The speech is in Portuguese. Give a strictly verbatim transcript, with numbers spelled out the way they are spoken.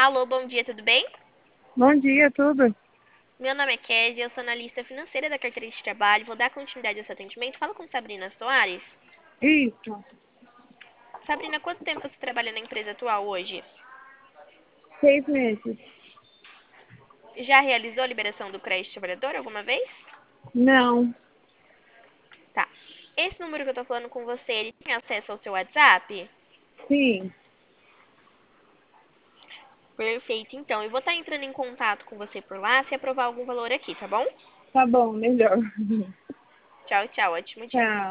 Alô, bom dia, tudo bem? Bom dia, tudo? Meu nome é Kézia, eu sou analista financeira da carteira de trabalho. Vou dar continuidade a esse atendimento. Fala com Sabrina Soares. Isso, Sabrina, quanto tempo você trabalha na empresa atual hoje? seis meses. Já realizou a liberação do crédito trabalhador alguma vez? Não, Tá. Esse número que eu tô falando com você, ele tem acesso ao seu WhatsApp? sim, Perfeito, então. Eu vou estar entrando em contato com você por lá se aprovar algum valor aqui, tá bom? tá bom, melhor. Tchau, tchau. Ótimo dia. Tchau.